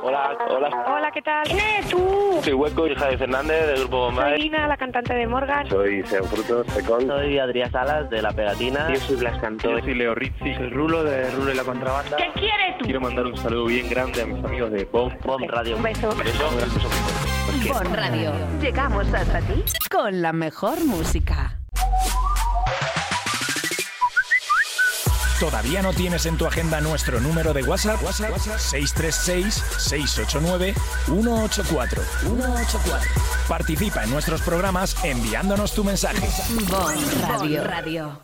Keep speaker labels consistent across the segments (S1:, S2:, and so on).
S1: Hola.
S2: Hola, ¿qué tal?
S3: ¿Quién eres tú?
S1: Soy Hueco, hija de Fernández, del grupo Bombay.
S2: Soy Ina, la cantante de Morgan.
S4: Soy Sean Frutos, Secón.
S1: Soy Adrián Salas, de La Pegatina.
S5: Yo soy Blas Cantó.
S6: Yo soy Leo Rizzi. Soy Rulo, de Rulo y la Contrabanda.
S3: ¿Qué quieres tú?
S6: Quiero mandar un saludo bien grande a mis amigos de Bomb
S1: Radio.
S2: Un beso.
S7: Bon Radio. Llegamos hasta ti con la mejor música.
S8: ¿Todavía no tienes en tu agenda nuestro número de WhatsApp? 636-689-184. Participa en nuestros programas enviándonos tu mensaje.
S7: Bon Radio.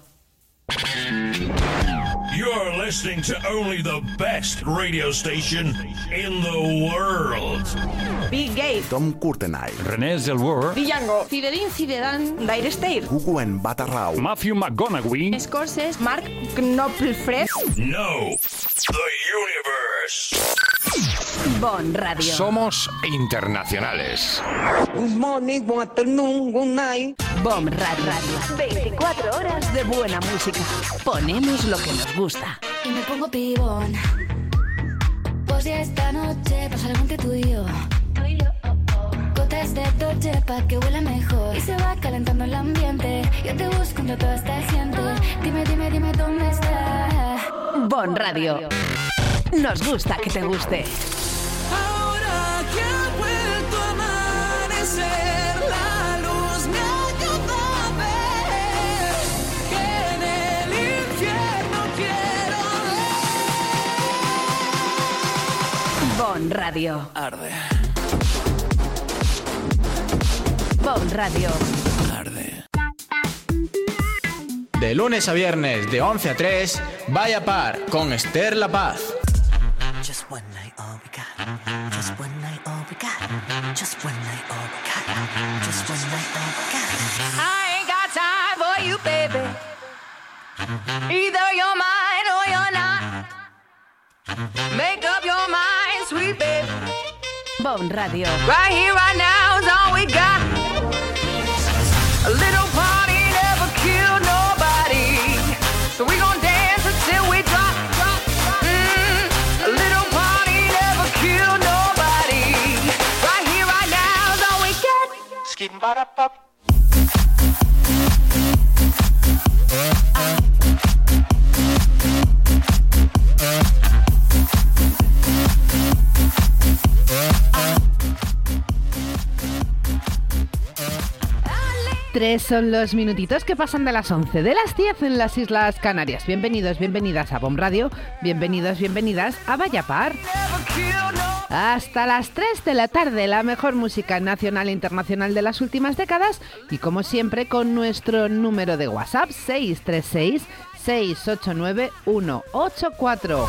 S9: You're listening to only the best radio station in the world.
S10: Bill Gates,
S11: Tom Courtenay,
S8: René Zellweger,
S10: Django, Zinedine Zidane, Dire Straits,
S11: Guguen Batarrau,
S8: Matthew McConaughey,
S10: Scorsese, Mark Knopfler.
S9: No, the universe.
S7: Bon Radio.
S12: Somos internacionales.
S13: Good morning, good afternoon, good night.
S7: Bon Radio. 24 horas de buena música. Ponemos lo que nos gusta.
S14: Y me pongo pibón. Pues ya esta noche pasa algo entre tú y yo. Gotas de Dolce pa' que huela mejor. Y se va calentando el ambiente. Yo te busco entre toda esta gente. Dime dónde estás.
S7: Bon Radio. Nos gusta que te guste.
S15: Ahora que ha vuelto a amanecer, la luz me ayuda a ver que en el infierno quiero ver.
S7: Bon Radio.
S15: Arde.
S7: Bon Radio.
S15: Arde.
S16: De lunes a viernes, de 11 a 3, Vaya Par con Esther La Paz.
S15: Just one night, all we got. Just one night, all we got. Just one night, all we got. Just one night, all we got. I ain't got time for you, baby. Either you're mine or you're not. Make up your mind, sweet baby.
S7: Bon Radio.
S15: Right here, right now is all we got. A little party never killed nobody. So we gon' dance until we drop. A little party never killed nobody. Right here, right now is all we get. Skin bada pop.
S17: Tres son los minutitos que pasan de las 11 de las 10 en las Islas Canarias. Bienvenidos, bienvenidas a Bon Radio. Bienvenidos, bienvenidas a Vaya Par. Hasta las 3 de la tarde, la mejor música nacional e internacional de las últimas décadas. Y como siempre, con nuestro número de WhatsApp, 636-689-184.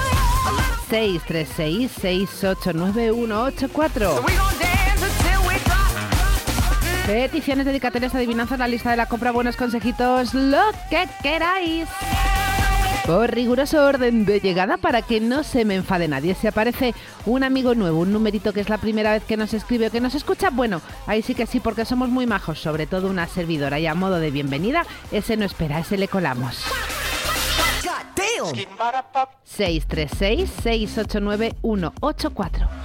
S17: 636-689-184. Peticiones, dedicatorias, adivinanzas, la lista de la compra, buenos consejitos, lo que queráis. Por riguroso orden de llegada para que no se me enfade nadie. Si aparece un amigo nuevo, un numerito que es la primera vez que nos escribe o que nos escucha, bueno, ahí sí que sí, porque somos muy majos, sobre todo una servidora, y a modo de bienvenida, ese no espera, ese le colamos. 636-689-184.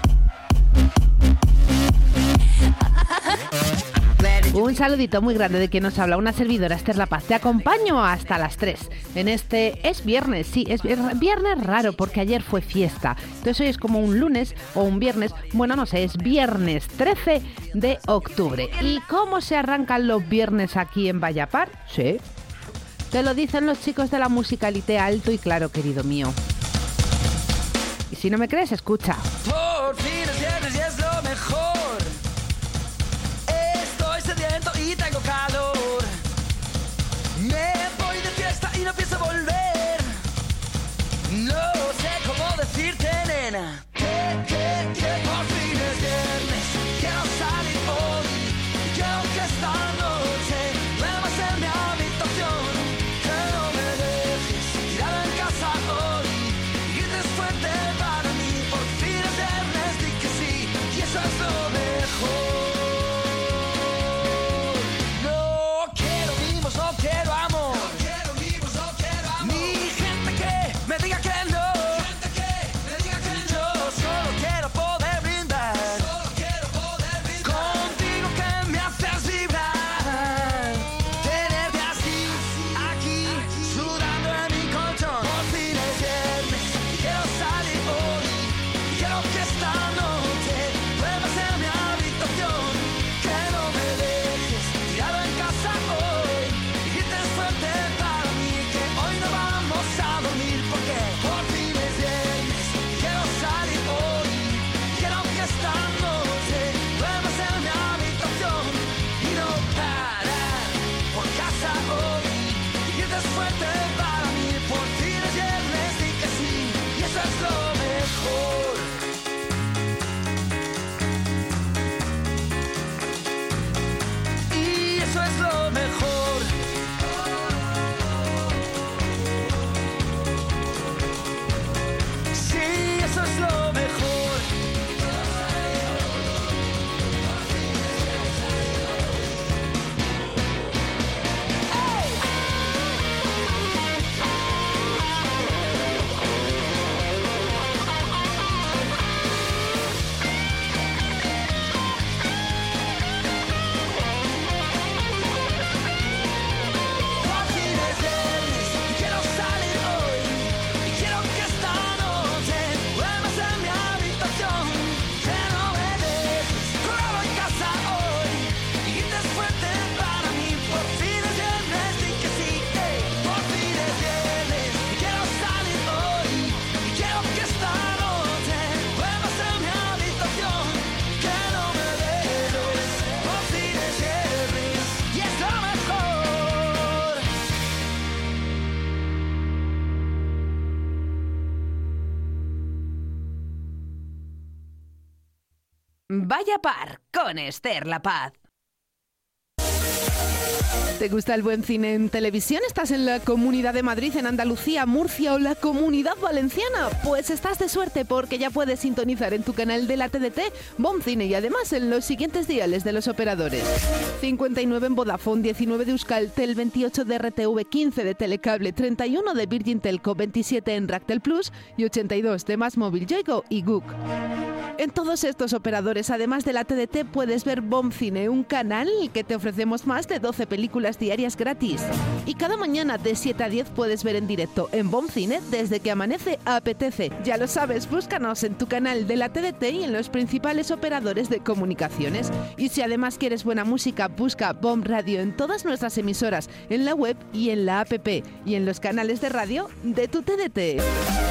S17: Un saludito muy grande de quien nos habla, una servidora, Esther La Paz. Te acompaño hasta las 3. En este es viernes, sí, es viernes raro porque ayer fue fiesta. Entonces hoy es como un lunes o un viernes, bueno, no sé, es viernes 13 de octubre. ¿Y cómo se arrancan los viernes aquí en Vaya Par? Sí, te lo dicen los chicos de la musicalité alto y claro, querido mío. Y si no me crees, escucha.
S15: Por fin es viernes y es lo mejor. Estoy sediento y tengo calor. Me voy de fiesta y no pienso volver. No sé cómo decirte, nena. Que por fin es viernes. Quiero salir hoy. Quiero que esta noche vuelva a ser mi habitación. Que no me dejes tirada en casa hoy. Y después de para mí, por fin es viernes.
S7: Vaya Par con Esther La Paz.
S17: ¿Te gusta el buen cine en televisión? ¿Estás en la Comunidad de Madrid, en Andalucía, Murcia o la Comunidad Valenciana? Pues estás de suerte porque ya puedes sintonizar en tu canal de la TDT Bon Cine y además en los siguientes diales de los operadores: 59 en Vodafone, 19 de Euskaltel, 28 de RTV, 15 de Telecable, 31 de Virgin Telco, 27 en Ractel Plus y 82 de MásMóvil, Yoigo y Guk. En todos estos operadores, además de la TDT, puedes ver Bon Cine, un canal que te ofrecemos más de 12 películas diarias gratis. Y cada mañana de 7 a 10 puedes ver en directo en Bon Cine desde que amanece a apetece. Ya lo sabes, búscanos en tu canal de la TDT y en los principales operadores de comunicaciones. Y si además quieres buena música, busca Bon Radio en todas nuestras emisoras, en la web y en la app y en los canales de radio de tu TDT.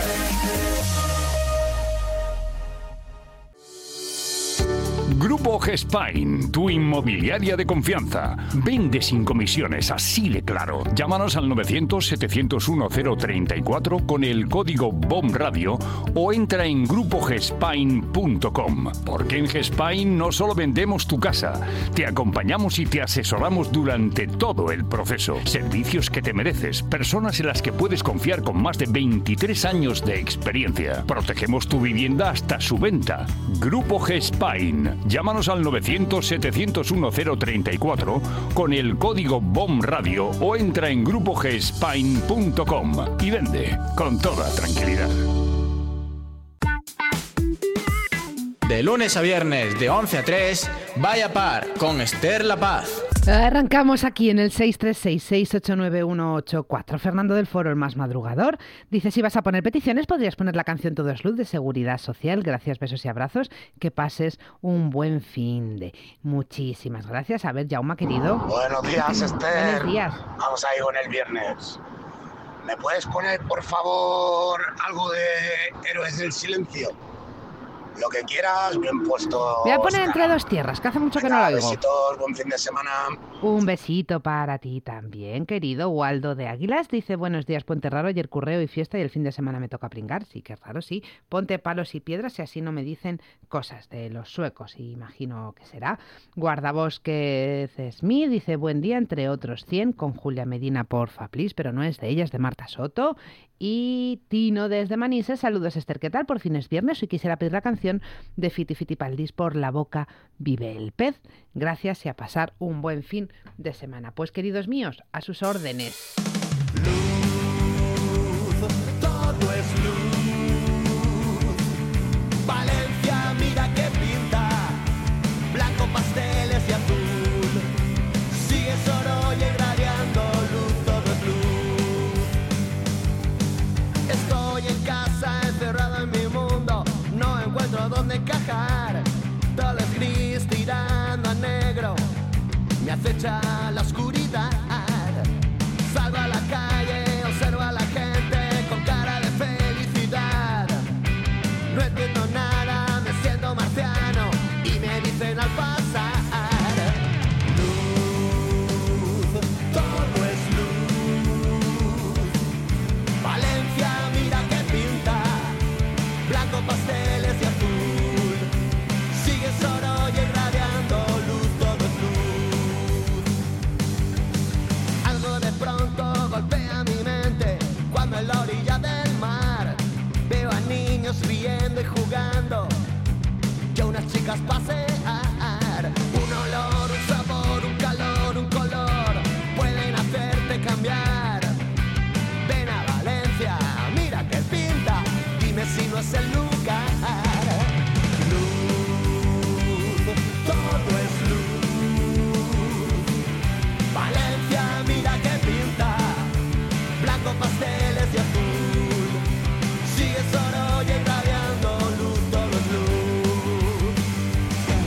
S8: Grupo Gespain, tu inmobiliaria de confianza. Vende sin comisiones, así de claro. Llámanos al 900-701-034 con el código BOMRadio o entra en grupogespain.com. Porque en Gespain no solo vendemos tu casa, te acompañamos y te asesoramos durante todo el proceso. Servicios que te mereces, personas en las que puedes confiar con más de 23 años de experiencia. Protegemos tu vivienda hasta su venta. Grupo Gespain. Llámanos al 900-701-034 con el código BOMRadio o entra en grupogespain.com y vende con toda tranquilidad.
S16: De lunes a viernes, de 11 a 3, Vaya Par con Esther La Paz.
S17: Arrancamos aquí en el 636-689-184. Fernando del Foro, el más madrugador, dice: si vas a poner peticiones, podrías poner la canción Todo es Luz de Seguridad Social. Gracias, besos y abrazos. Que pases un buen fin de. Muchísimas gracias. A ver, Jauma, querido.
S3: Buenos días, Esther.
S17: Buenos días.
S3: Vamos ahí con el viernes. ¿Me puedes poner, por favor, algo de Héroes del Silencio? Lo que quieras, bien puesto.
S17: Voy a poner Entre dos tierras, que hace mucho que no lo oigo.
S3: Besitos, buen fin de semana.
S17: Un besito para ti también, querido. Waldo de Águilas dice: buenos días, puente raro, ayer curreo y fiesta y el fin de semana me toca pringar. Sí, que raro, sí. Ponte palos y piedras y así no me dicen cosas de los suecos, y imagino que será. Guardabosques Smith dice: buen día, entre otros 100, con Julia Medina, porfa, please, pero no es de ella, es de Marta Soto. Y Tino desde Manises: saludos, Esther, ¿qué tal? Por fin es viernes y quisiera pedir la canción de Fiti Fitipaldis, Por la boca vive el pez. Gracias y a pasar un buen fin de semana. Pues, queridos míos, a sus órdenes.
S15: Luz, todo es luz. Valencia, mira que pinta. Blanco, pasteles y azul. Sigue solo y irradiando luz, todo es luz. Estoy en casa, encerrado en mi mundo. No encuentro dónde encajar. Todo es gris, tirando a negro. Me acecha la oscuridad. Salgo a la calle, observo a la gente con cara de felicidad. No entiendo nada, me siento marciano y me dicen al pasar: luz, todo es luz. Valencia, mira que pinta. Blanco, pasteles y azul. Sigue solo y irradiando luz, todo es luz. Algo de pronto golpea mi mente cuando en la orilla del mar veo a niños riendo y jugando y a unas chicas pasear. Un olor, un sabor, un calor, un color pueden hacerte cambiar. Ven a Valencia, mira que pinta, dime si no es el lugar. Luz, todo es luz. Valencia, mira que pinta. Blanco, pasteles y azul. Sigue solo y irradiando luz, todo es luz.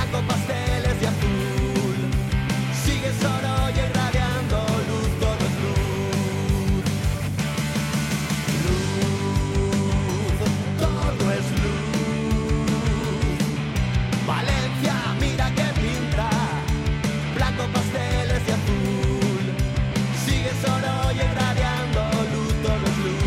S15: blanco, pasteles y azul. Sigue solo y irradiando luz, todo es luz. Luz, todo es luz. Valencia, mira que pinta, blanco, pasteles y azul. Sigue solo y irradiando luz, todo es luz.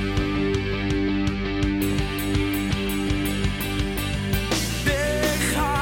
S15: Deja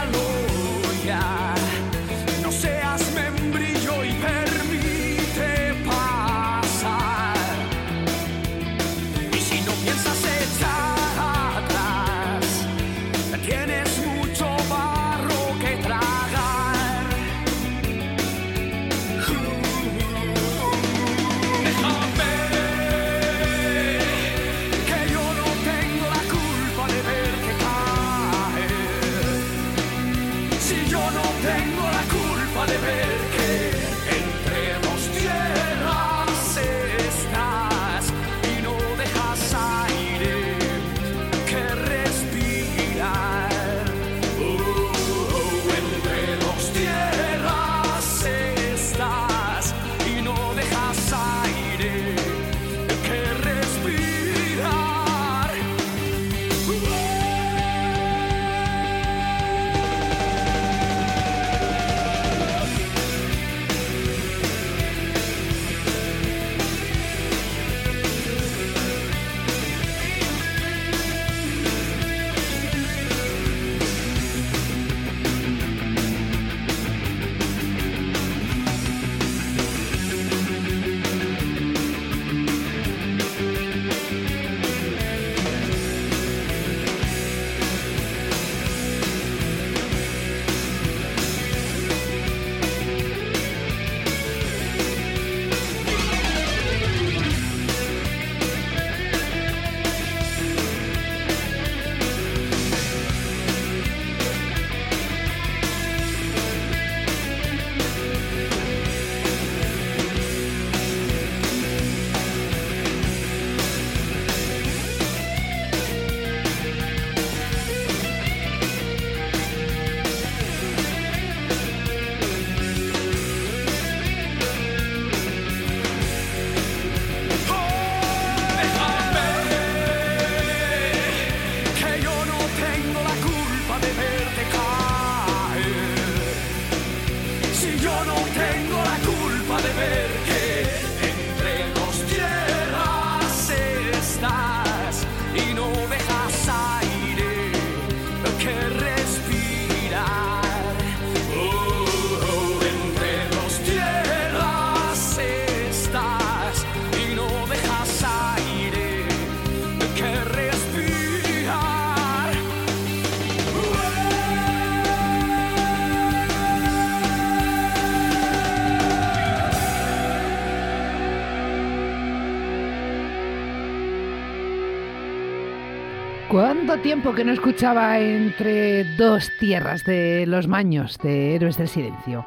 S17: ¿Cuánto tiempo que no escuchaba Entre dos tierras de Los Maños, de Héroes del Silencio?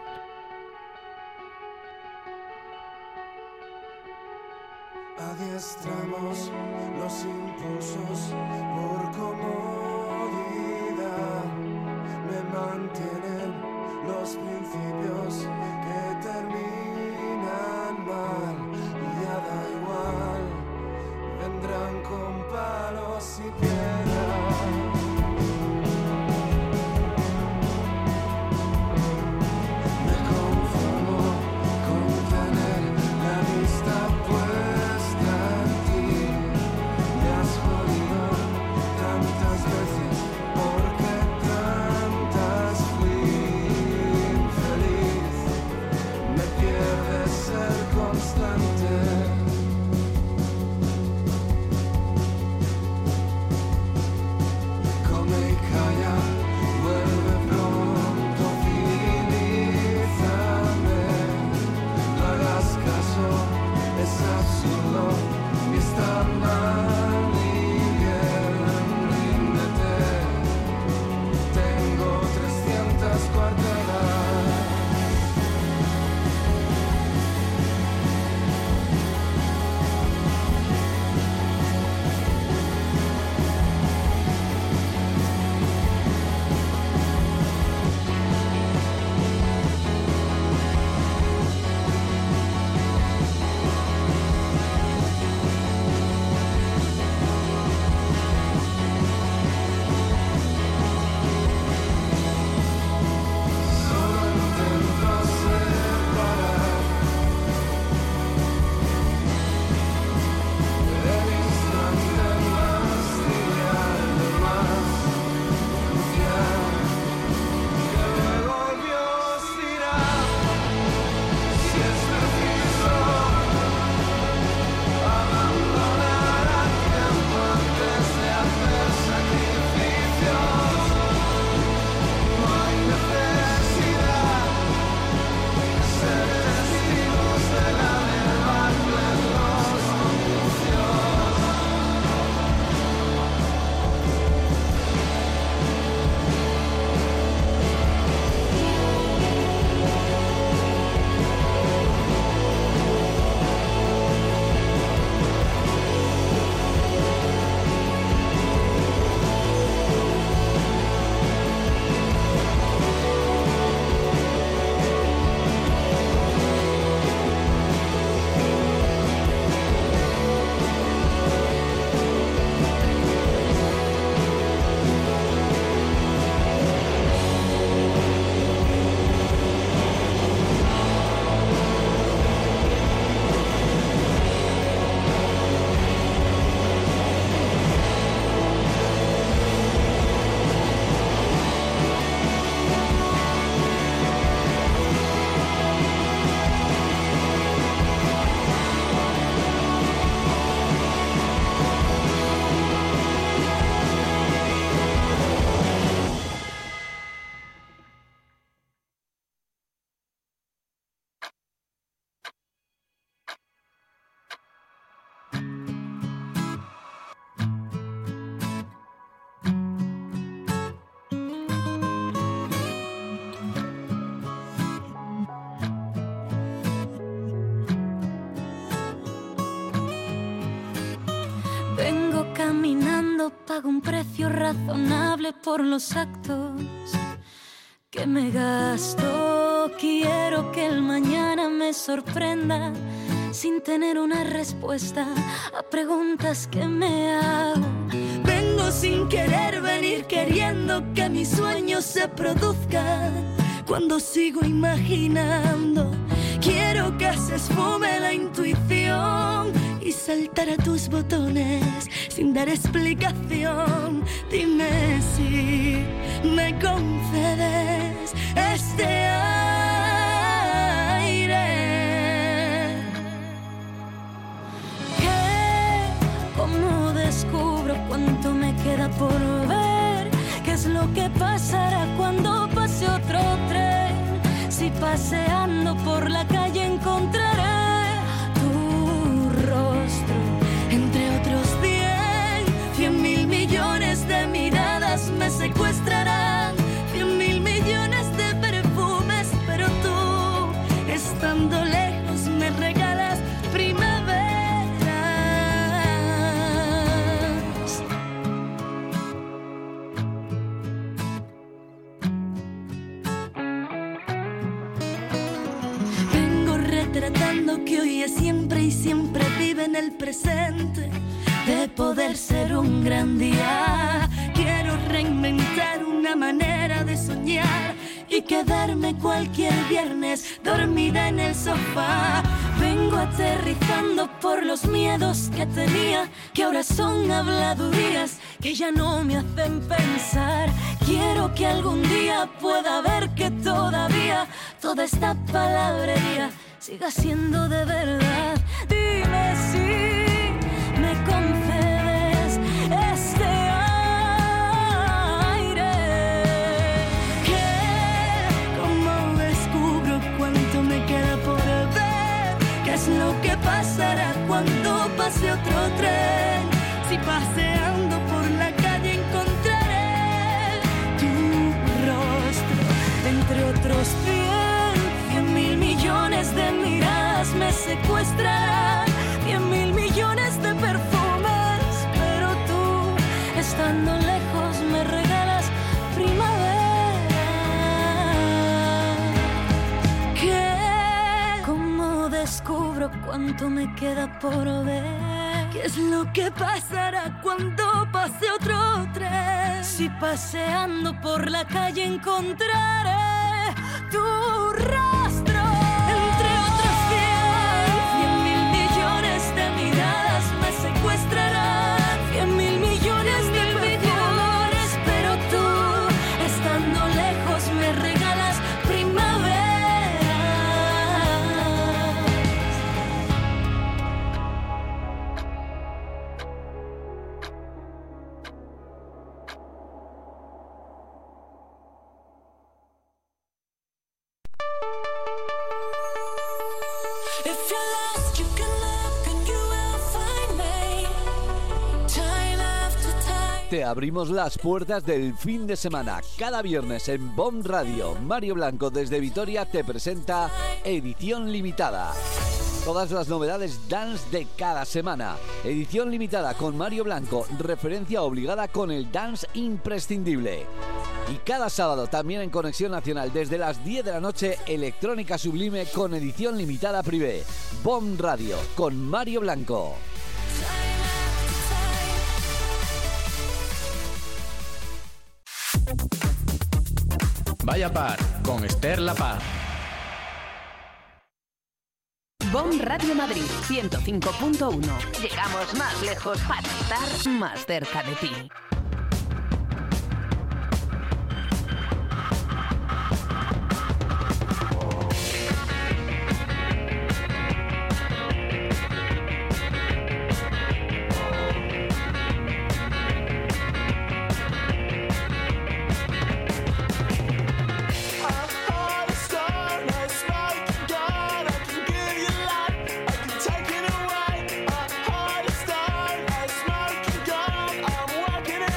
S4: Adiestramos los impulsos por comodidad, me mantienen los principios que terminan mal, y ya da igual, vendrán con palos y piedras. Me conformo con tener la vista puesta en ti. Me has jodido tantas veces, porque tantas fui infeliz. Me pierde ser constante. Come y calla, vuelve pronto, civilízame. No hagas caso, es absurdo y está mal y bien. Ríndete, tengo 300 cuartelas. Solo intento separar el instante más trivial, lo más crucial, que luego Dios dirá si es preciso abandonar a tiempo antes de hacer sacrificios. No hay necesidad de ser testigos de la debacle en los anuncios.
S14: Vengo caminando, pago un precio razonable por los actos que me gasto. Quiero que el mañana me sorprenda sin tener una respuesta a preguntas que me hago. Vengo sin querer venir, queriendo que mis sueños se produzcan cuando sigo imaginando. Quiero que se esfume la intuición y saltar a tus botones sin dar explicación. Dime si me concedes este aire. ¿Cómo descubro cuánto me queda por ver? ¿Qué es lo que pasará cuando pase otro tren? Si paseando por la calle encontraré tu rostro entre otros 100.000 millones soñando que hoy es siempre y siempre vive en el presente, de poder ser un gran día. Quiero reinventar una manera de soñar y quedarme cualquier viernes dormida en el sofá. Vengo aterrizando por los miedos que tenía, que ahora son habladurías que ya no me hacen pensar. Quiero que algún día pueda ver que todavía toda esta palabrería siga siendo de verdad. Dime si me concedes este aire, que como descubro cuánto me queda por ver, qué es lo que pasará cuando pase otro tren. Si paseando por la calle encontraré tu rostro, entre otros 100.000 millones de miradas me secuestrarán, 100.000 millones de perfumes, pero tú, estando lejos, me regalas primavera. ¿Qué? ¿Cómo descubro cuánto me queda por ver? ¿Qué es lo que pasará cuando pase otro tren? Si paseando por la calle encontraré tu rostro, entre otros 100.000 millones de miradas me secuestrarán, 100.000 millones de perfumes, pero tú, estando lejos, me regalas primavera.
S5: Te abrimos las puertas del fin de semana. Cada viernes en BOM Radio, Mario Blanco desde Vitoria te presenta Edición Limitada. Todas las novedades dance de cada semana. Edición Limitada con Mario Blanco, referencia obligada con el dance imprescindible. Y cada sábado también en Conexión Nacional desde las 10 de la noche, Electrónica Sublime con Edición Limitada Privé. BOM Radio con Mario Blanco.
S16: Vaya Par con Esther La Paz.
S7: BOM Radio Madrid 105.1. Llegamos más lejos para estar más cerca de ti.
S4: Walking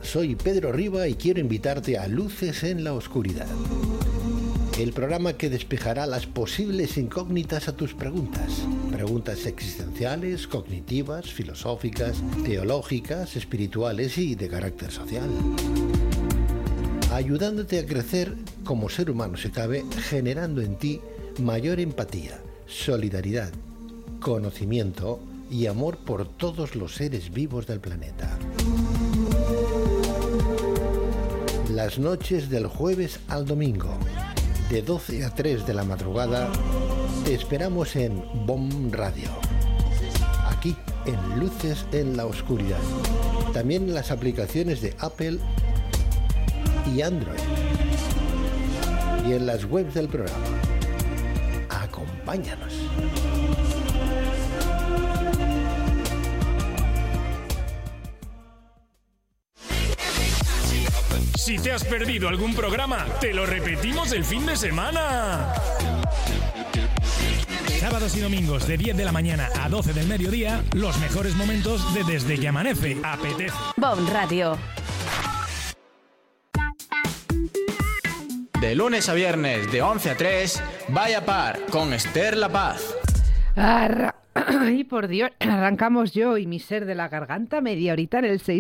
S11: soy Pedro Riba y quiero invitarte a Luces en la Oscuridad. El programa que despejará las posibles incógnitas a tus preguntas. Preguntas existenciales, cognitivas, filosóficas, teológicas, espirituales y de carácter social. Ayudándote a crecer como ser humano si cabe, generando en ti mayor empatía, solidaridad, conocimiento y amor por todos los seres vivos del planeta. Las noches del jueves al domingo, de 12 a 3 de la madrugada, te esperamos en BOM Radio. Aquí, en Luces en la Oscuridad. También en las aplicaciones de Apple y Android. Y en las webs del programa. Acompáñanos.
S18: Si te has perdido algún programa, te lo repetimos el fin de semana. Sábados y domingos de 10 de la mañana a 12 del mediodía, los mejores momentos de Desde que Amanece. Apetece.
S7: BOM Radio.
S16: De lunes a viernes, de 11 a 3, Vaya Par con Esther La Paz.
S17: Ay, por Dios, arrancamos yo y mi ser de la garganta media horita en el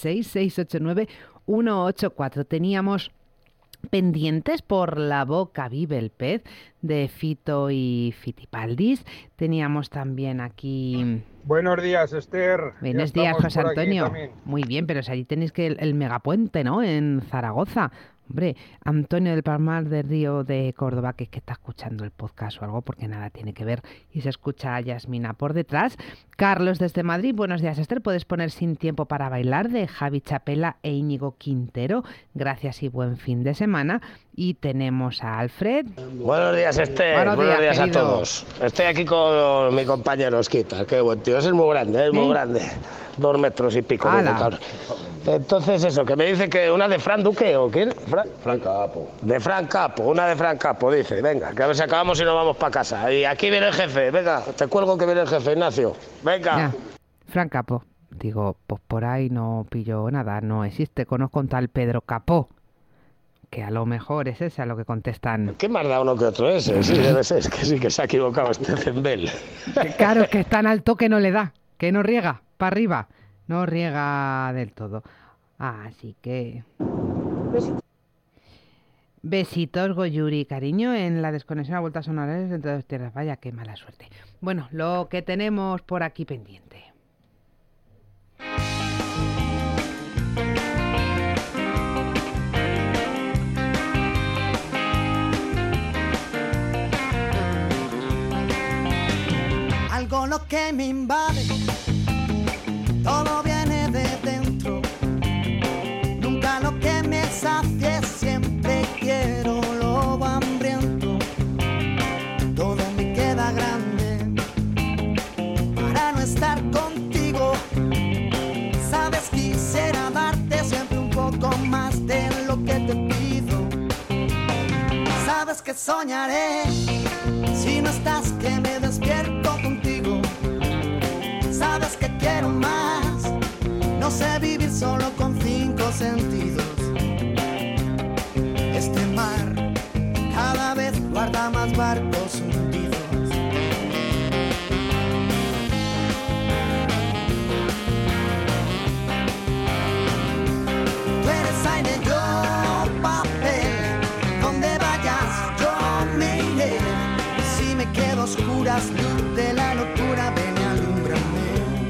S17: 636-689-184. Teníamos pendientes Por la boca vive el pez, de Fito y Fitipaldis. Teníamos también aquí...
S19: Buenos días, Esther.
S17: Buenos días, José Antonio. Muy bien, pero si allí tenéis que el megapuente, ¿no? En Zaragoza. Hombre, Antonio del Palmar del Río de Córdoba, que es que está escuchando el podcast o algo, porque nada tiene que ver, y se escucha a Yasmina por detrás. Carlos desde Madrid, buenos días, Esther. Puedes poner Sin tiempo para bailar, de Javi Chapela e Íñigo Quintero. Gracias y buen fin de semana. Y tenemos a Alfred.
S3: Buenos días, Esther. Buenos días a todos. Estoy aquí con mi compañero Osquita. Qué buen tío, es muy grande, muy grande. 2 metros y pico. Entonces eso, que me dice que una de Fran Duque, ¿o quién? Fran Capo. De Fran Capo, una de Fran Capo, dice. Venga, que a ver si acabamos y nos vamos para casa. Y aquí viene el jefe, venga, te cuelgo que viene el jefe, Ignacio. Venga.
S17: Ya. Fran Capo. Digo, pues por ahí no pillo nada, no existe. Conozco un tal Pedro Capó, que a lo mejor es ese a lo que contestan.
S3: ¿Qué más da uno que otro ese? Sí, debe ser, es que sí que se ha equivocado este Zembel.
S17: Claro, es que es tan alto que no le da, que no riega, para arriba. No riega del todo. Así que... Besitos, Goyuri, cariño, en la desconexión a vueltas sonoras entre dos tierras. Vaya, qué mala suerte. Bueno, lo que tenemos por aquí pendiente.
S15: Algo lo que me invade, todo viene de dentro. Nunca lo que me sacie, siempre quiero lo hambriento. Todo me queda grande para no estar contigo. Sabes, quisiera darte siempre un poco más de lo que te pido. Sabes que soñaré si no estás, que me despierto contigo. Sabes que quiero más, no sé vivir solo con 5 sentidos. Este mar cada vez guarda más barcos hundidos. Tú eres aire, yo papel, donde vayas yo me iré. Si me quedo a oscuras, luz de la locura, ven y alúmbrame.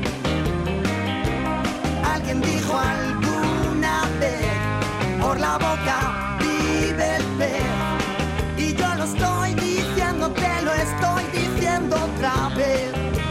S15: Alguien dijo alguna vez, por la boca vive el pez. Y yo lo estoy diciendo, te lo estoy diciendo otra vez.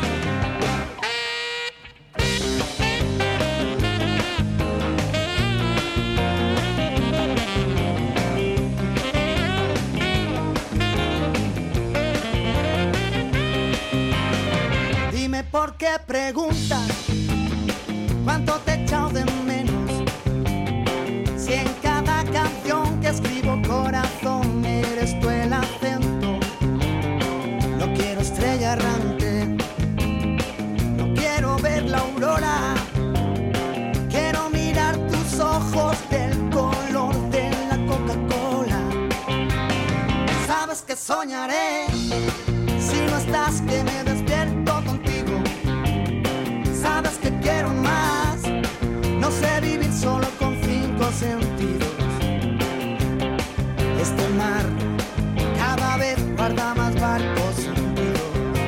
S15: Dime por qué preguntas cuánto te he echado de menos. Si en cada canción que escribo, corazón, eres tú el acento. No quiero estrella errante, no quiero ver la aurora. Quiero mirar tus ojos que soñaré. Si no estás, que me despierto contigo. Sabes que quiero más. No sé vivir solo con 5 sentidos. Este mar cada vez guarda más barcos hundidos.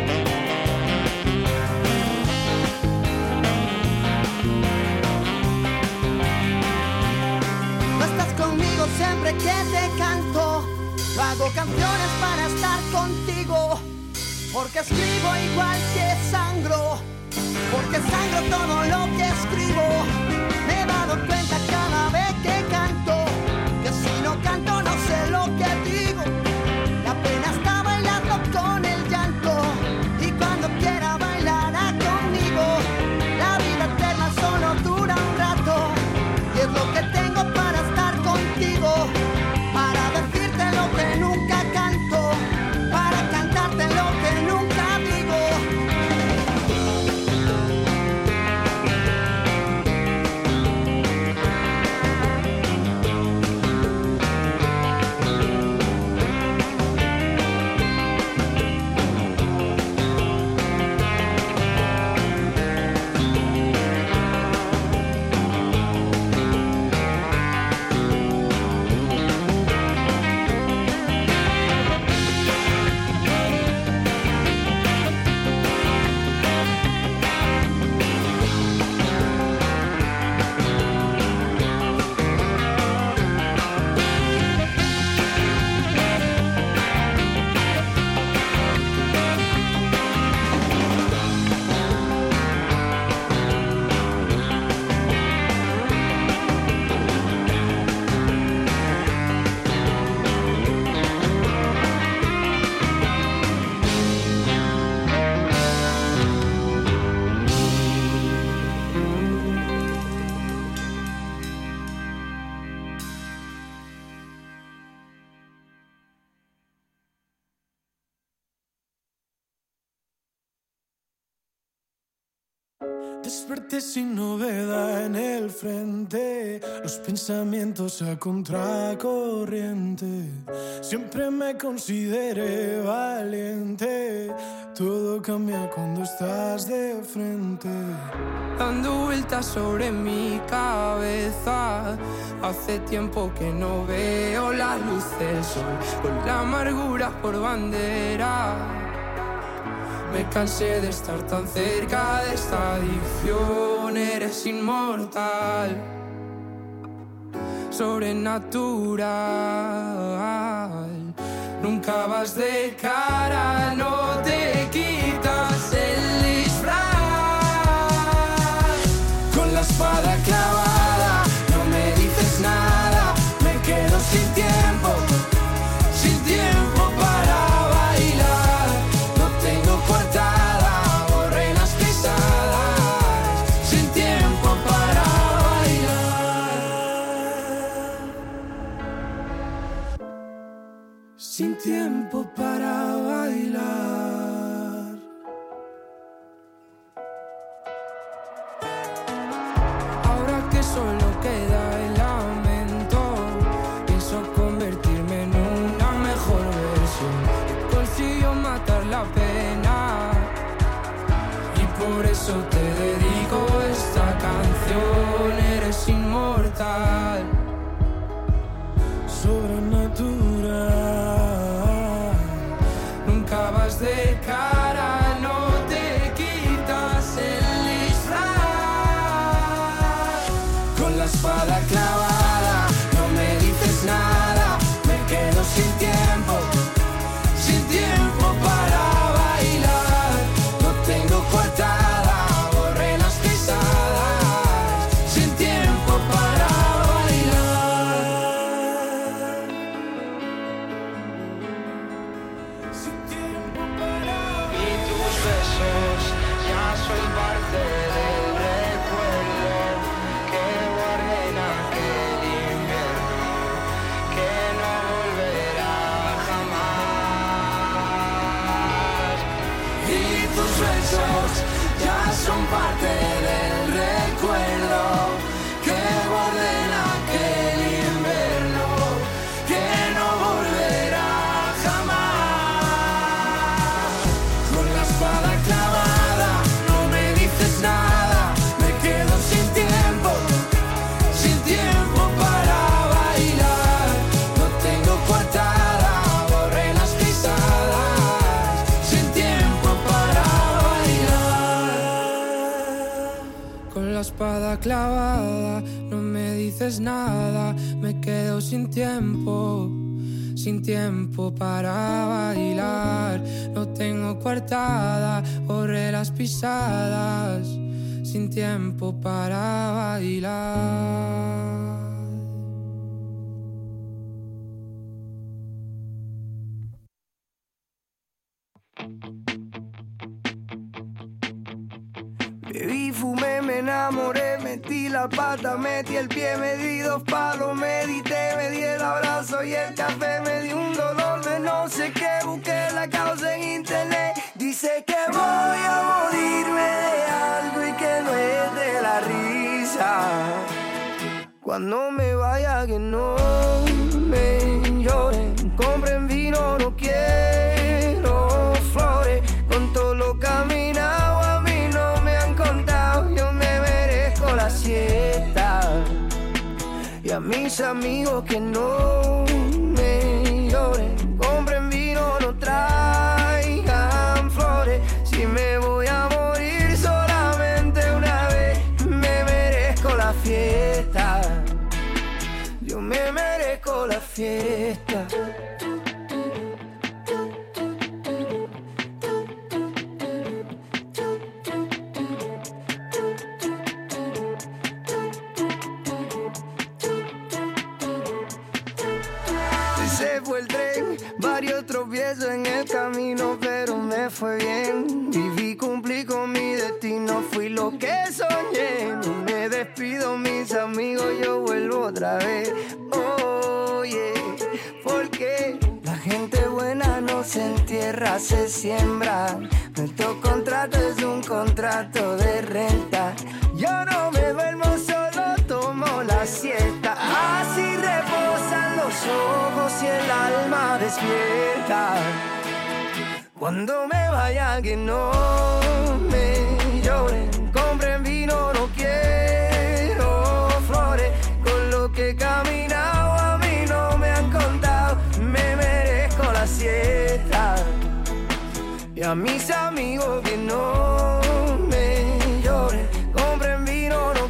S15: No estás conmigo siempre que te canto. Yo hago canciones para estar contigo. Porque escribo igual que sangro. Porque sangro todo lo que escribo. Me he dado cuenta cada vez que canto que si no canto no sé lo que digo. La pena está bailando con el llanto y cuando quiera bailará conmigo. La vida eterna solo dura un rato y es lo que tengo para estar contigo. Para decirte lo que nunca canto, para cantarte lo que nunca digo.
S4: Desperté sin novedad en el frente, los pensamientos a contracorriente. Siempre me consideré valiente, todo cambia cuando estás de frente.
S20: Dando vueltas sobre mi cabeza, hace tiempo que no veo la luz del sol, con la amargura por bandera. Me cansé de estar tan cerca de esta adicción. Eres inmortal, sobrenatural. Nunca vas de cara, no te quitas el disfraz. Con la espada clavada, no me dices nada. Me quedo sin tiempo para bailar. No tengo coartada, borré las pisadas. Sin tiempo para bailar. Sin tiempo para bailar. Ahora que solo queda el lamento, pienso convertirme en una mejor versión que consiguió matar la pena. Y por eso te dedico esta canción. Eres inmortal,
S4: sobrenatural.
S20: nunca vas de cara, no te quitas el disfraz. Con la espada clavada, no me dices nada. Me quedo sin tiempo para bailar. No tengo coartada, borré las pisadas. Sin tiempo para bailar. Sin tiempo para bailar. Y tus besos ya son parte del recuerdo que guardé en aquel invierno, que no volverá jamás. Y tus besos ya son parte del recuerdo que guardé en aquel invierno, que no volverá jamás. espada clavada, no me dices nada, me quedo sin tiempo para bailar. No tengo coartada, borré las pisadas, sin tiempo para bailar.
S21: Bebí, fumé, me enamoré, metí la pata, metí el pie, me di 2 palos, medité, me di el abrazo y el café, me di un dolor de no sé qué, busqué la causa en internet, dice que voy a morirme de algo y que no es de la risa, cuando me vaya que no me lloren, compren vino, no quiero flores, con todo lo caminado a mí no me han contado, yo me merezco la siesta, y a mis amigos que no me lloren, compren vino, no traigan flores, si me voy a morir solamente una vez, me merezco la fiesta, yo me merezco la fiesta. Se fue el tren, varios tropiezos en el camino, pero me fue bien. Viví, cumplí con mi destino, fui lo que soñé. No me despido, mis amigos, yo vuelvo otra vez. Oye, porque la gente buena no se entierra, se siembra. Nuestro contrato es un contrato de renta. Yo no me duermo, solo tomo la siesta. Así reposan los ojos y el alma despierta. Cuando me vaya que no me lloren, compren vino, no quiero flores. Con lo que he caminado a mí no me han contado, me merezco la siesta. Y a mis amigos que no me lloren, compren vino, no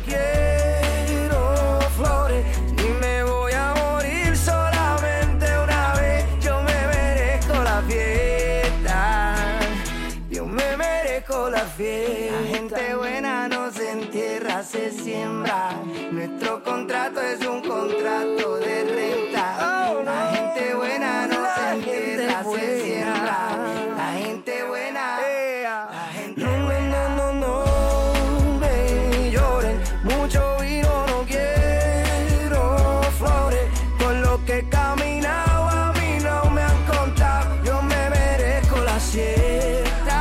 S21: quiero flores. Y me voy a morir solamente una vez, yo me merezco la fiesta. Yo me merezco la fiesta. La gente buena no se entierra, se siembra. Nuestro contrato es un contrato de renta. La gente buena no se entierra, se siembra. La gente buena, la gente buena. No me lloren, mucho vino, no quiero flores. Con lo que he caminado a mí no me han contado, yo me merezco la siesta.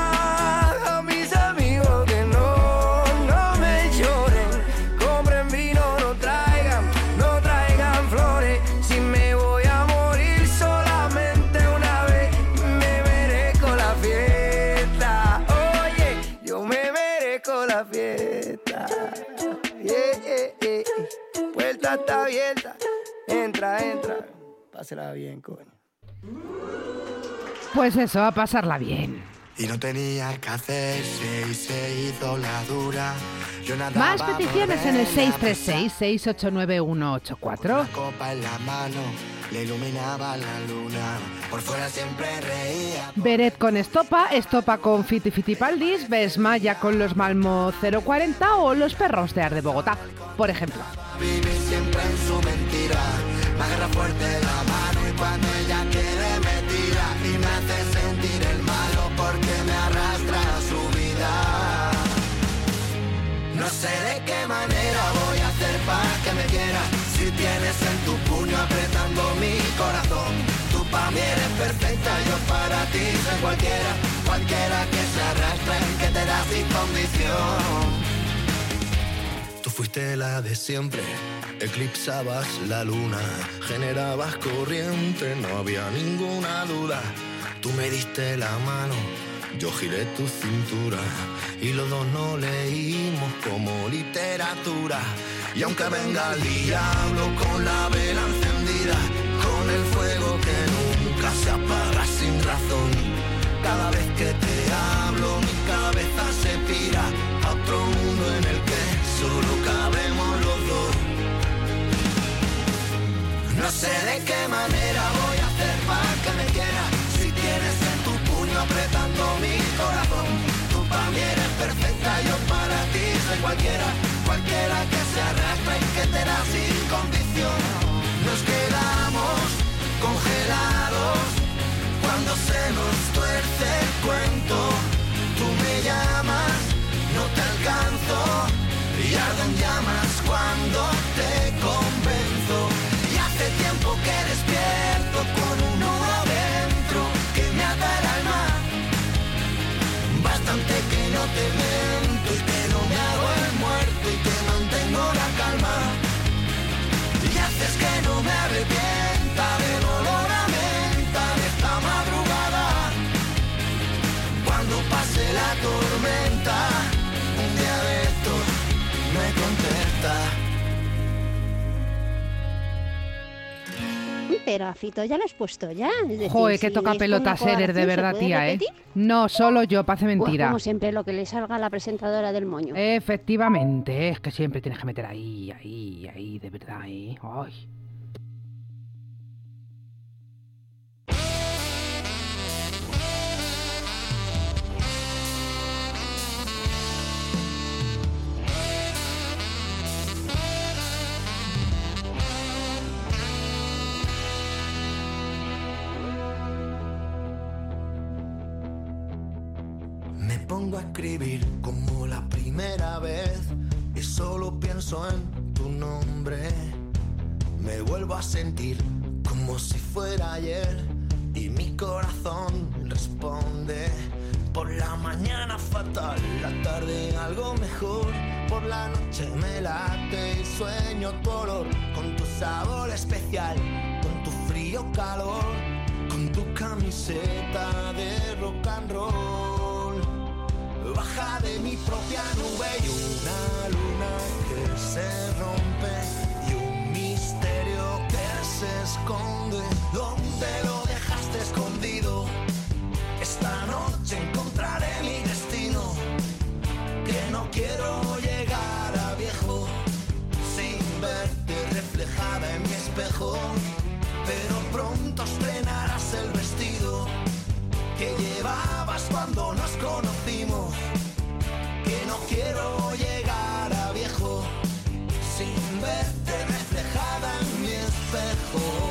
S21: A mis amigos que no me lloren, compren vino, no traigan flores. Si me voy a morir solamente una vez, me merezco la fiesta. Oye, yo me merezco la fiesta. Puerta está abierta, entra, pásela bien, coño.
S17: Pues eso, a pasarla bien.
S21: Y no tenía que hacerse y se hizo la dura. Yo nadaba.
S17: Más peticiones en el 636-689-184.
S21: Una copa en la mano, le iluminaba la luna. Por fuera siempre reía.
S17: Beret con Estopa, Estopa con Fiti Fitipaldis, Besmaya con los Malmo 040 o los Perros de Ar de Bogotá, por ejemplo.
S21: Vivir siempre en su mentira. Me agarra fuerte la mano y cuando ella quiere me tira y me hace sentir el malo porque me arrastra a su vida. No sé de qué manera voy a hacer para que me quiera. Si tienes en tu puño apretando mi corazón. Tú para mí eres perfecta, yo para ti soy cualquiera. Cualquiera que se arrastre, que te da sin condición. Tú fuiste la de siempre, eclipsabas la luna, generabas corriente, no había ninguna duda. Tú me diste la mano, yo giré tu cintura y los dos nos leímos como literatura. Y aunque venga el diablo con la vela encendida, con el fuego que nunca se apaga sin razón, cada vez que te hablo mi cabeza se pira a otro mundo en el que sé de qué manera voy a hacer para que me quieras. Si tienes en tu puño apretando mi corazón, tú para mí eres perfecta, yo para ti soy cualquiera. Cualquiera que se arrastra y que te da sin condición. Nos quedamos congelados cuando se nos tuerce el cuento. Tú me llamas, no te alcanzo, y ardo en llamas cuando te convenzo. Y hace tiempo que despierto con un nudo dentro que me ata el alma. Bastante que no te miento y que no me hago el muerto y que mantengo la calma. Y haces que no me arrepienta del olor a menta de esta madrugada. Cuando pase la tormenta, un día de estos me contesta.
S6: Pero a Fito ya lo has puesto ya. Es decir,
S17: Joder, que toca pelotas eres, de verdad, tía, ¿eh? No, solo yo, parece mentira.
S6: Como siempre, lo que le salga a la presentadora del moño.
S17: Efectivamente, es que siempre tienes que meter ahí, de verdad, ¿eh? Ay.
S21: Me pongo a escribir como la primera vez y solo pienso en tu nombre. Me vuelvo a sentir como si fuera ayer y mi corazón responde. Por la mañana fatal, la tarde algo mejor. Por la noche me late y sueño tu olor, con tu sabor especial, con tu frío calor, con tu camiseta de rock and roll. Baja de mi propia nube y una luna que se rompe y un misterio que se esconde. ¿Dónde lo dejaste escondido? Esta noche encontraré mi destino, que no quiero llegar a viejo sin verte reflejada en mi espejo. Pero pronto estrenarás el vestido que llevabas cuando nos conocimos, que no quiero llegar a viejo sin verte reflejada en mi espejo.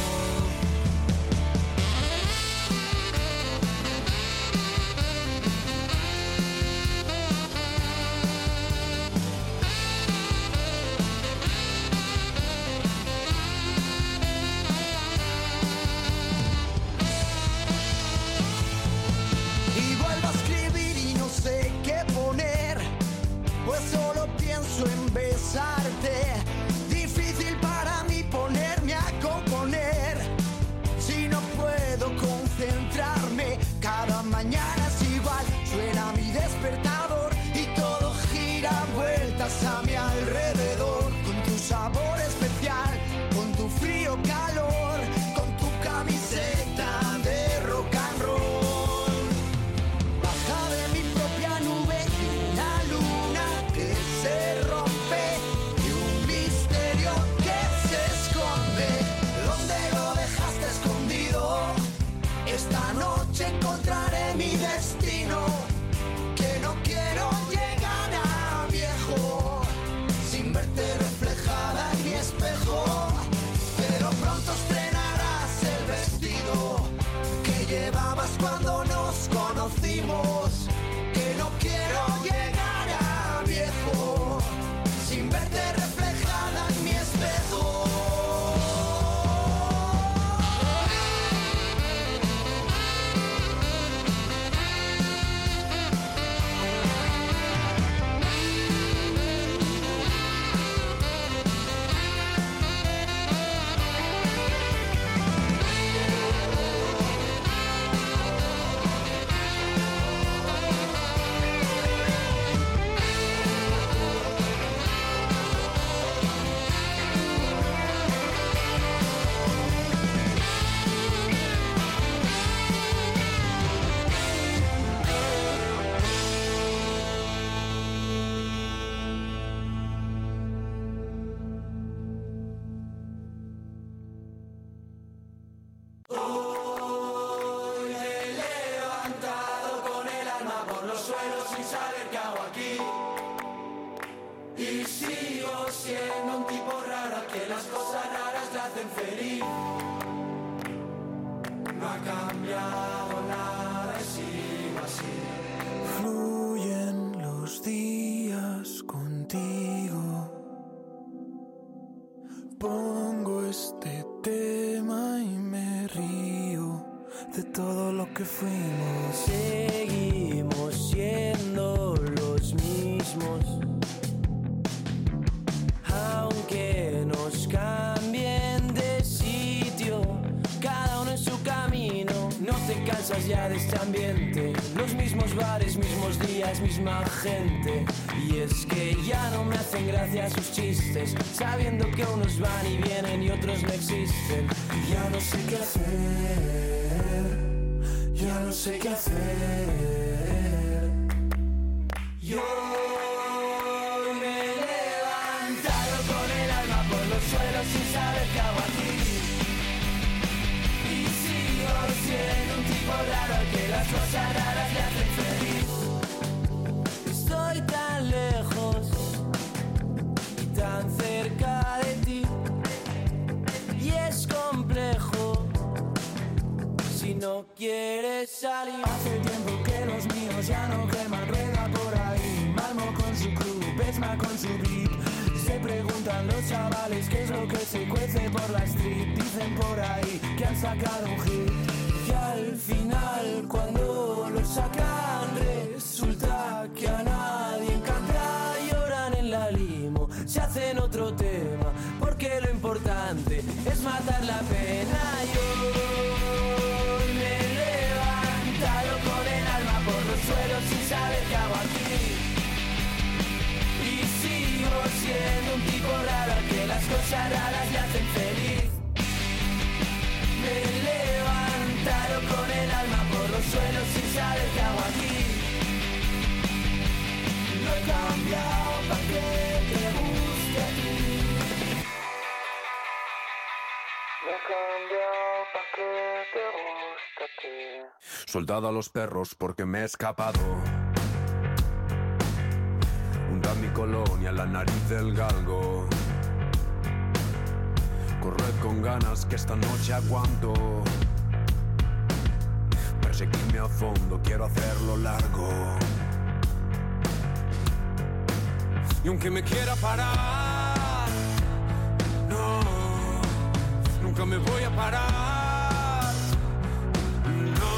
S21: En besarte, difícil para mí ponerme a componer. Si no puedo concentrarme, cada mañana es igual. Suena mi despertador y todo gira vueltas a mi alrededor. Con tu sabor especial, con tu frío calor, con tu camiseta de rock and roll. Baja de mi propia nube y una luna que se rompe y un misterio que se esconde. ¿Dónde lo dejaste escondido? Esta noche encontraré mi destino, que no quiero llegar a viejo sin verte reflejada en mi espejo. Pero pronto estrenarás el vestido que llevabas cuando nos conocimos, que no quiero llegar a viejo sin verte reflejada en mi espejo.
S15: sin saber qué hago aquí. Y sigo siendo un tipo raro al que las cosas raras le hacen feliz. No ha cambiado nada y sigo así.
S4: Fluyen los días contigo. Pongo este tema y me río de todo lo que fuimos.
S15: Seguimos siendo los mismos, aunque nos cambien de sitio, cada uno en su camino. No te cansas ya de este ambiente, los mismos bares, mismos días, misma gente. Y es que ya no me hacen gracia sus chistes, sabiendo que unos van y vienen y otros no existen. Ya no sé qué hacer, ya no sé qué hacer. Yo me he levantado con el alma por los suelos sin saber qué hago aquí. Y sigo siendo un tipo raro al que las cosas raras le hacen feliz. Estoy tan lejos y tan cerca de ti, y es complejo si no quieres salir.
S4: Hace tiempo que los míos ya no queman rueda por ahí. Malmo con su crew, Pesma con su beat. Se preguntan los chavales qué es lo que se cuece por la street. Dicen por ahí que han sacado un hit, y al final cuando lo sacan resulta que a nadie encanta. Lloran en la limo, se hacen otro tema, porque lo importante es matar la pena. Yo me he levantado con el alma por los suelos sin saber qué hago aquí. Y sigo siendo un tipo raro al que las cosas raras le hacen feliz. Me he levantado con el alma por los suelos sin saber qué hago aquí. No he cambiado pa' que te guste a ti. No he cambiado pa' que te guste a ti.
S1: Soltado a los perros porque me he escapado. Hunda mi colonia en la nariz del galgo. Corred con ganas que esta noche aguanto. Perseguirme a fondo, quiero hacerlo largo. Y aunque me quiera parar, no, nunca me voy a parar. No.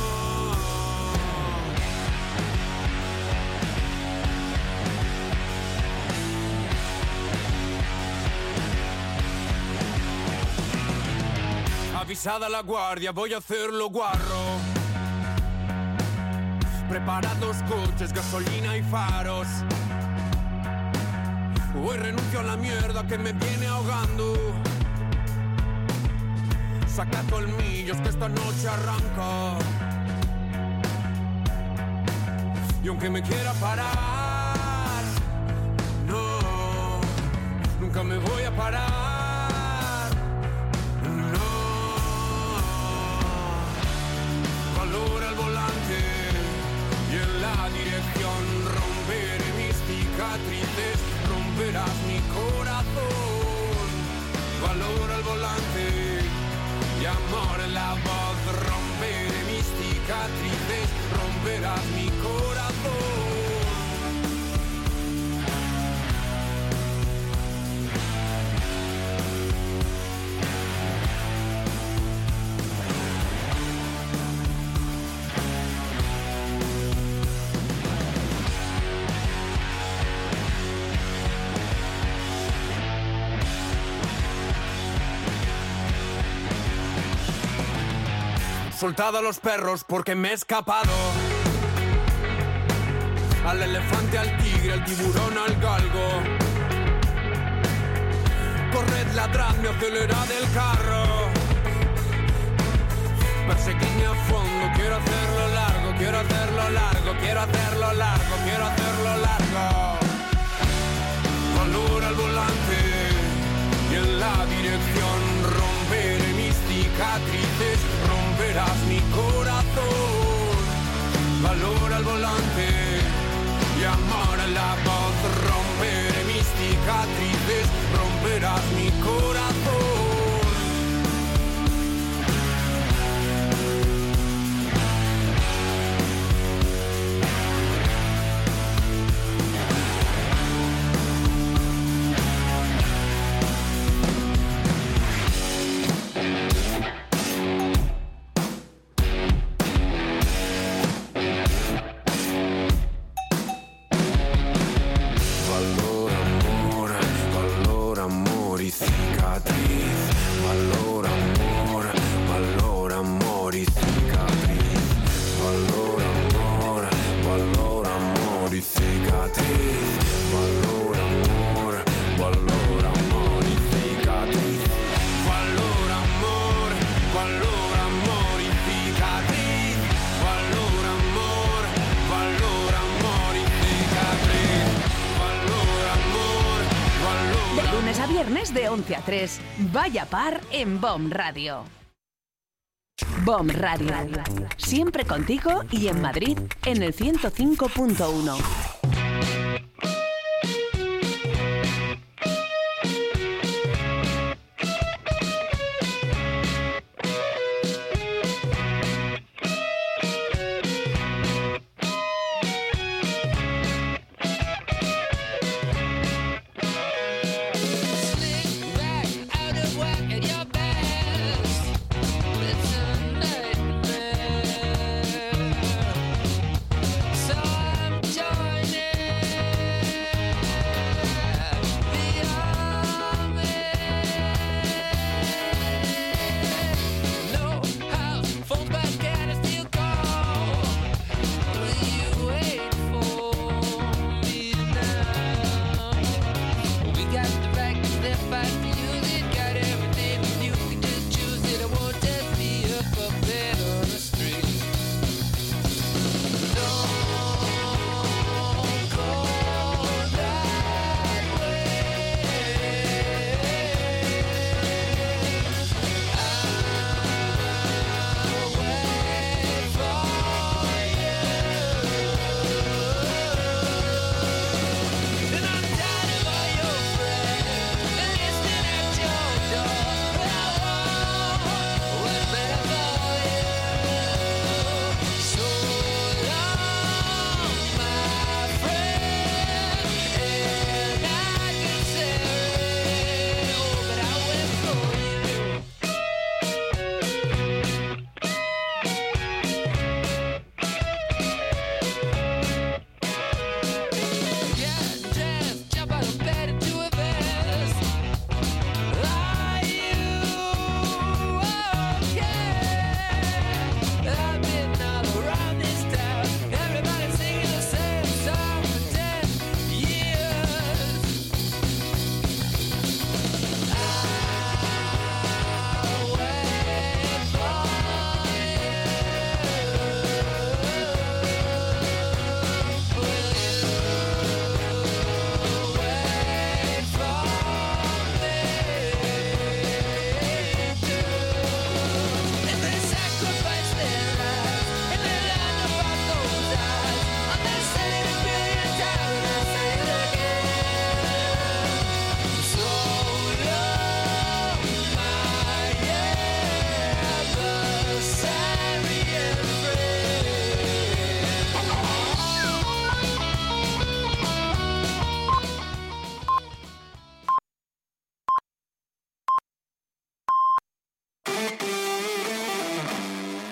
S1: Avisada la guardia, voy a hacerlo guarro. Preparados coches, gasolina y faros. Hoy renuncio a la mierda que me viene ahogando. Saca colmillos que esta noche arranca. Y aunque me quiera parar, no, nunca me voy a parar. No. Valora el volante y en la dirección romperé mis cicatrices. Romperás mi corazón. Valor al volante y amor en la voz. Romperé mis cicatrices. Romperás mi corazón. Soltado a los perros porque me he escapado. Al elefante, al tigre, al tiburón, al galgo. Corred, ladradme, acelerad el carro. Perseguidme a fondo, quiero hacerlo largo, quiero hacerlo largo, quiero hacerlo largo, quiero hacerlo largo. Valora al volante y en la dirección romperé mis cicatrices. Romperás mi corazón. Valora al volante la voz, romperé mis cicatrices, romperás mi corazón. Cicatriz, valor, amor y cicatriz. Valor, amor y cicatriz. Valor, amor y cicatriz. Valor, amor y cicatriz. Valor, amor y cicatriz. Valor, amor.
S7: De lunes a viernes de 11 a 3, Vaya Par en BOM Radio. BOM Radio. Siempre contigo y en Madrid en el 105.1.